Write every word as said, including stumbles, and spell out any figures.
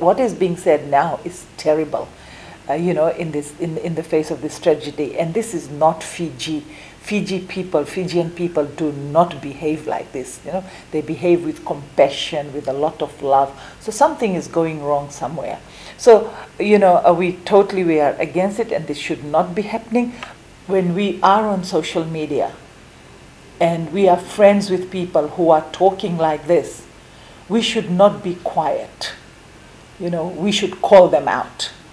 what is being said now is terrible, uh, you know, in this in in the face of this tragedy. And this is not Fiji. Fiji people, Fijian people do not behave like this. You know, they behave with compassion, with a lot of love. So something is going wrong somewhere. So, you know, uh, we totally we are against it, and this should not be happening. When we are on social media, and we are friends with people who are talking like this, we should not be quiet. You know, we should call them out.